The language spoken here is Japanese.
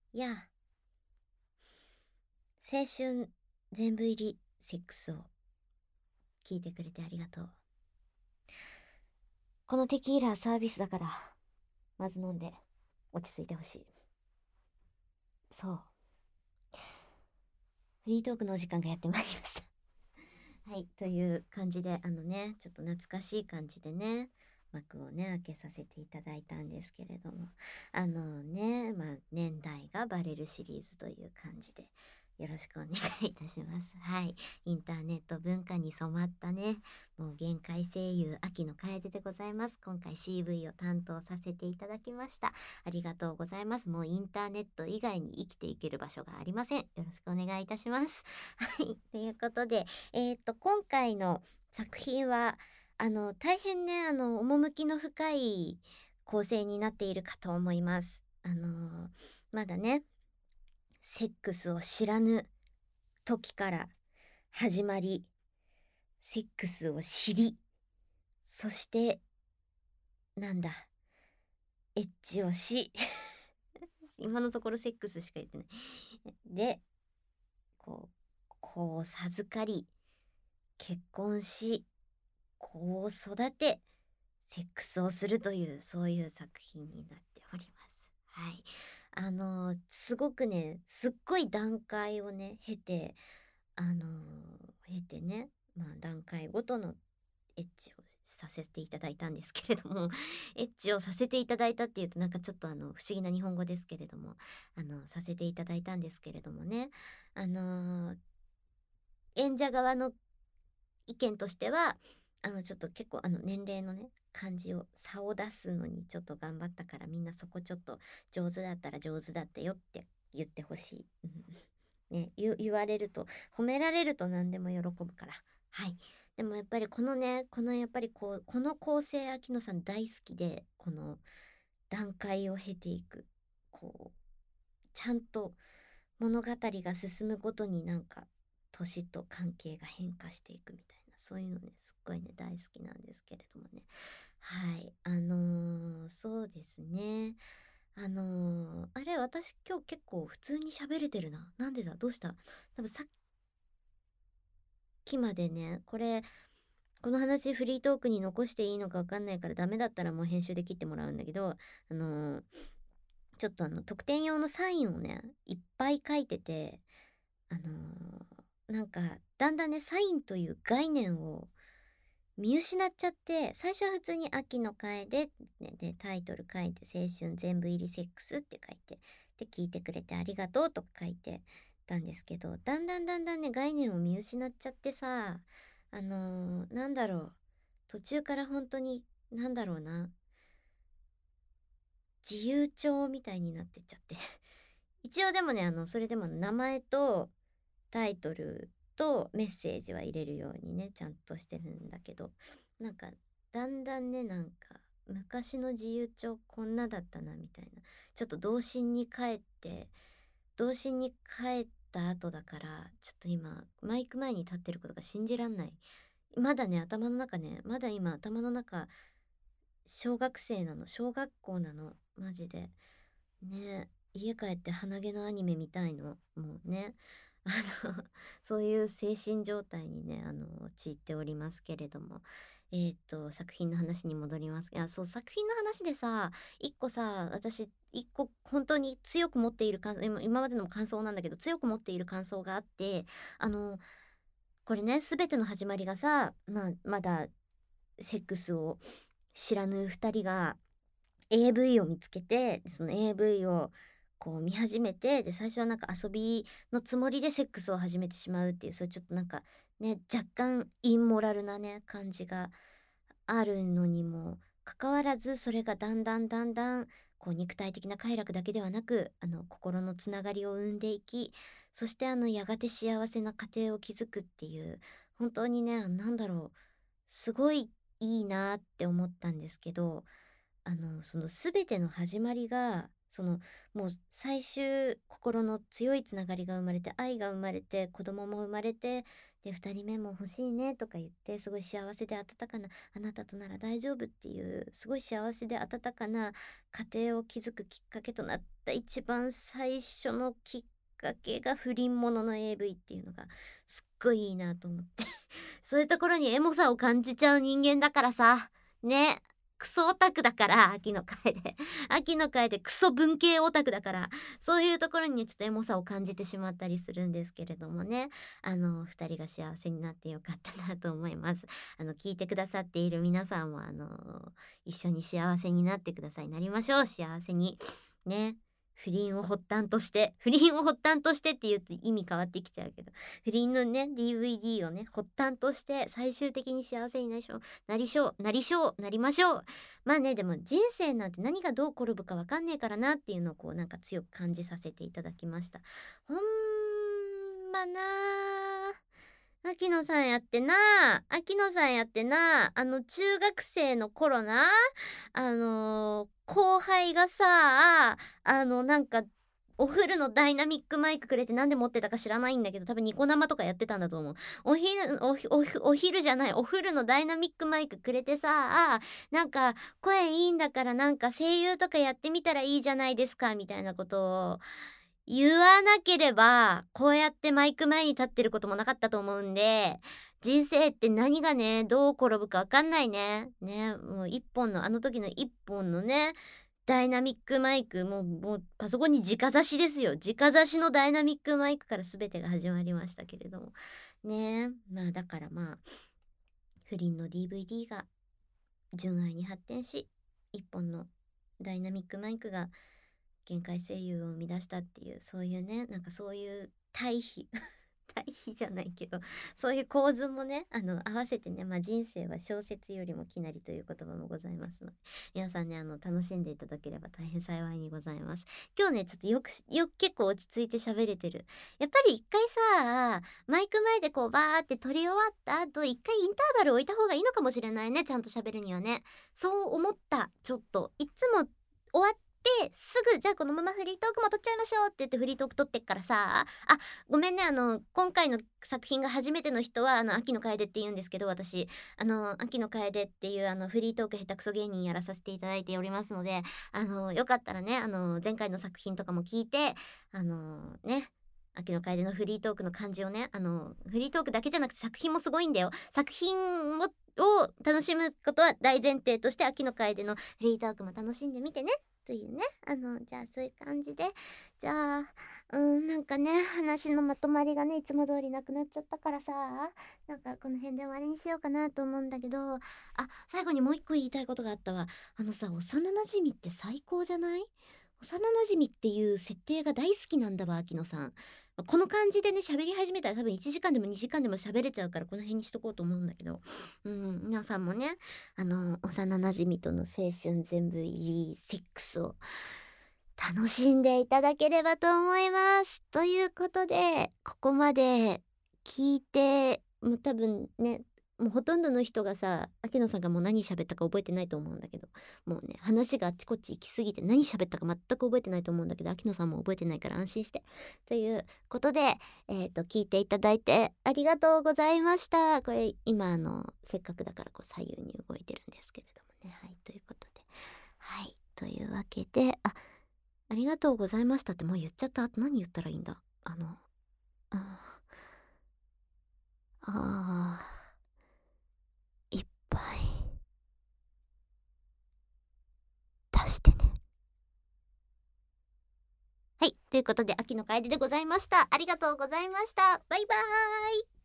いや、青春全部入りセックスを聞いてくれてありがとう。このテキーラサービスだから、まず飲んで落ち着いてほしい。そう。フリートークのお時間がやってまいりました。はい、という感じで、ちょっと懐かしい感じでね、幕をね、開けさせていただいたんですけれども、年代がバレるシリーズという感じで、よろしくお願いいたします。はい。インターネット文化に染まったね、もう限界声優、秋の楓でございます。今回 CV を担当させていただきました。ありがとうございます。もうインターネット以外に生きていける場所がありません。よろしくお願いいたします。はい。ということで、今回の作品は、大変ね、趣の深い構成になっているかと思います。まだね、セックスを知らぬ時から始まり、セックスを知り、そして、なんだ、エッチをし、今のところセックスしか言ってない。で、子を授かり、結婚し、子を育て、セックスをするという、そういう作品になっております。はい。すごくね、すっごい段階をね、経てね、段階ごとのエッチをさせていただいたんですけれども、エッチをさせていただいたっていうとなんかちょっと不思議な日本語ですけれども、させていただいたんですけれどもね、あのー演者側の意見としては、ちょっと結構年齢のね、感じを、差を出すのにちょっと頑張ったから、みんなそこちょっと上手だったら上手だったよって言ってほしい。うんね、言われると、褒められると何でも喜ぶから。はい。でもやっぱりこのね、やっぱりこの構成、秋野さん大好きで、この段階を経ていく。ちゃんと物語が進むごとになんか年と関係が変化していくみたいな、そういうのね、すっごいね、大好きなんですけれどもね。はい。そうですね。あれ、私今日結構普通に喋れてるな。なんでだ、どうした？多分さっきまでね、この話フリートークに残していいのかわかんないからダメだったらもう編集で切ってもらうんだけど、あのーちょっと特典用のサインをね、いっぱい書いてて、なんか、だんだんね、サインという概念を見失っちゃって、最初は普通に秋の会で、ね、で、タイトル書いて、青春全部入りセックスって書いて、で、聞いてくれてありがとうとか書いてたんですけど、だんだんね、概念を見失っちゃってさ、なんだろう、途中から本当に、なんだろうな、自由帳みたいになってっちゃって一応でもね、それでも名前とタイトルとメッセージは入れるようにね、ちゃんとしてるんだけど、なんか、だんだんね、なんか、昔の自由帳こんなだったな、みたいな。ちょっと童心に帰った後だから、ちょっと今、マイク前に立ってることが信じらんない。まだね、まだ今頭の中、小学生なの、小学校なの、マジで。ね、家帰って鼻毛のアニメ見たいの、もうね。あの、そういう精神状態にね、陥っておりますけれども。作品の話に戻ります。いや、そう、作品の話でさ、私、一個、本当に強く持っている今までの感想なんだけど、強く持っている感想があって、あの、これね、すべての始まりがさ、まだ、セックスを知らぬ二人が、AV を見つけて、その AV をこう見始めて、で、最初はなんか遊びのつもりでセックスを始めてしまうっていう、そういうちょっとなんかね、若干インモラルなね、感じがあるのにもかかわらず、それがだんだん、こう肉体的な快楽だけではなく、心のつながりを生んでいき、そしてやがて幸せな家庭を築くっていう、本当にね、なんだろう、すごいいいなって思ったんですけど、その全ての始まりが、もう最終心の強いつながりが生まれて、愛が生まれて、子供も生まれて、 で2人目も欲しいねとか言って、すごい幸せで温かな、あなたとなら大丈夫っていうすごい幸せで温かな家庭を築くきっかけとなった一番最初のきっかけが不倫ものの AV っていうのがすっごいいいなと思ってそういうところにエモさを感じちゃう人間だからさね。クソオタクだから、秋の会で。秋の会でクソ文系オタクだから、そういうところにちょっとエモさを感じてしまったりするんですけれどもね。2人が幸せになってよかったなと思います。聞いてくださっている皆さんも、一緒に幸せになってください。なりましょう、幸せに。ね。不倫を発端としてって言うと意味変わってきちゃうけど、不倫のね、DVD をね、発端として最終的に幸せになりましょう。まあね、でも人生なんて何がどう転ぶかわかんねえからなっていうのをこうなんか強く感じさせていただきました。ほんまな秋野さんやってな中学生の頃な、後輩がさ、なんか、お昼のダイナミックマイクくれてなんで持ってたか知らないんだけど、多分ニコ生とかやってたんだと思う。お昼じゃない、お昼のダイナミックマイクくれてさ、なんか、声いいんだからなんか声優とかやってみたらいいじゃないですか、みたいなことを言わなければ、こうやってマイク前に立ってることもなかったと思うんで、人生って何がね、どう転ぶかわかんないね。ね、もうあの時の一本のね、ダイナミックマイク、もうパソコンに直差しですよ。直差しのダイナミックマイクから全てが始まりましたけれども。ね、まあだからまあ、不倫の DVD が純愛に発展し、一本のダイナミックマイクが限界声優を生み出したっていう、そういうね、なんかそういう対比対比じゃないけど、そういう構図もね、合わせてね、まあ人生は小説よりもきなりという言葉もございますので、皆さんね、楽しんでいただければ大変幸いにございます。今日ね、ちょっと結構落ち着いて喋れてる。やっぱり一回さ、マイク前でこうバーって撮り終わった後、一回インターバル置いた方がいいのかもしれないね、ちゃんと喋るにはね。そう思った、ちょっと。いつも終わすぐじゃあこのままフリートークも撮っちゃいましょうって言ってフリートーク撮ってっからさ、ごめんね、今回の作品が初めての人は秋の楓って言うんですけど、私秋の楓っていうフリートーク下手くそ芸人やらさせていただいておりますので、よかったらね、前回の作品とかも聞いてね、秋の楓のフリートークの感じをね、フリートークだけじゃなくて作品もすごいんだよ。作品を楽しむことは大前提として、秋の楓のフリートークも楽しんでみてねというね、じゃあそういう感じで、じゃあなんかね、話のまとまりがね、いつも通りなくなっちゃったからさ、なんかこの辺で終わりにしようかなと思うんだけど、最後にもう一個言いたいことがあったわ。幼馴染って最高じゃない？幼馴染っていう設定が大好きなんだわ、秋野さん。この感じでね、喋り始めたら多分1時間でも2時間でも喋れちゃうから、この辺にしとこうと思うんだけど。皆さんもね、幼馴染との青春全部入りセックスを楽しんでいただければと思います。ということで、ここまで聞いて、もう多分ね、もうほとんどの人がさ、秋野さんがもう何喋ったか覚えてないと思うんだけど、もうね、話があっちこっち行き過ぎて何喋ったか全く覚えてないと思うんだけど、秋野さんも覚えてないから安心して。ということで、聞いていただいてありがとうございました。これ今せっかくだからこう左右に動いてるんですけれどもね。はい、ということで。はい、というわけで、ありがとうございましたってもう言っちゃった。あと何言ったらいいんだ。ああー、いっぱい出してね。はい、ということで秋の楓でございました。ありがとうございました。バイバーイ。